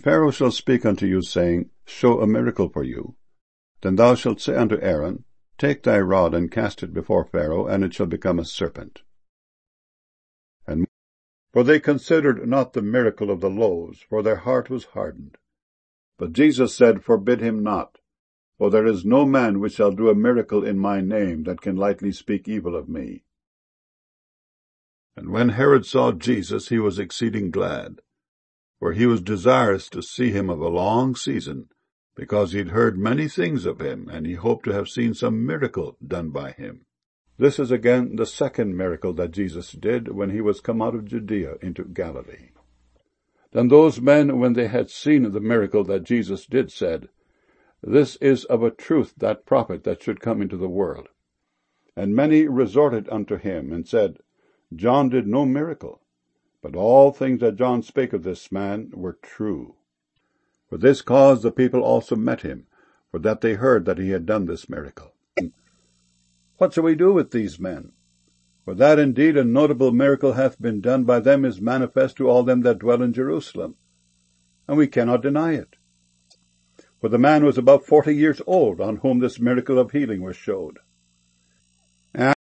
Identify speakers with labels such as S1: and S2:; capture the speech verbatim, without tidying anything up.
S1: Pharaoh shall speak unto you, saying, Show a miracle for you, then thou shalt say unto Aaron, Take thy rod, and cast it before Pharaoh, and it shall become a serpent. And for they considered not the miracle of the loaves, for their heart was hardened. But Jesus said, Forbid him not, for there is no man which shall do a miracle in my name that can lightly speak evil of me. And when Herod saw Jesus, he was exceeding glad, for he was desirous to see him of a long season, because he had heard many things of him, and he hoped to have seen some miracle done by him. This is again the second miracle that Jesus did when he was come out of Judea into Galilee. Then those men, when they had seen the miracle that Jesus did, said, This is of a truth that prophet that should come into the world. And many resorted unto him, and said, John did no miracle, but all things that John spake of this man were true. For this cause the people also met him, for that they heard that he had done this miracle. What shall we do with these men? For that indeed a notable miracle hath been done by them is manifest to all them that dwell in Jerusalem, and we cannot deny it. For the man was about forty years old on whom this miracle of healing was showed.